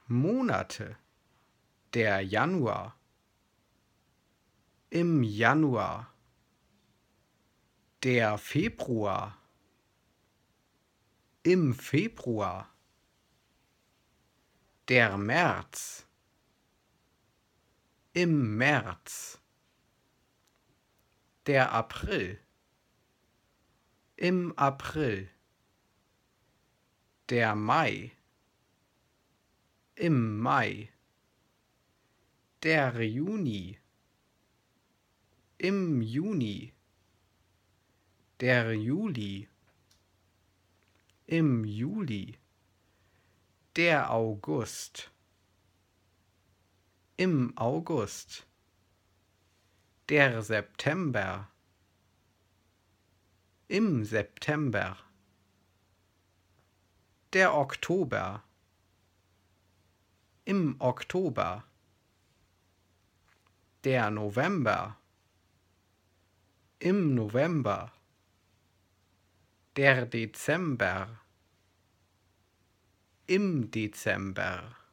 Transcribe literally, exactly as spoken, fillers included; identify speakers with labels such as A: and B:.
A: Monate. Der Januar. Im Januar. Der Februar. Im Februar. Der März. Im März. Der April. Im April. Der Mai. Im Mai. Der Juni. Im Juni. Der Juli. Im Juli. Der August. Im August. Der September. Im September. Der Oktober. Im Oktober. Der November. Im November. Der Dezember. Im Dezember.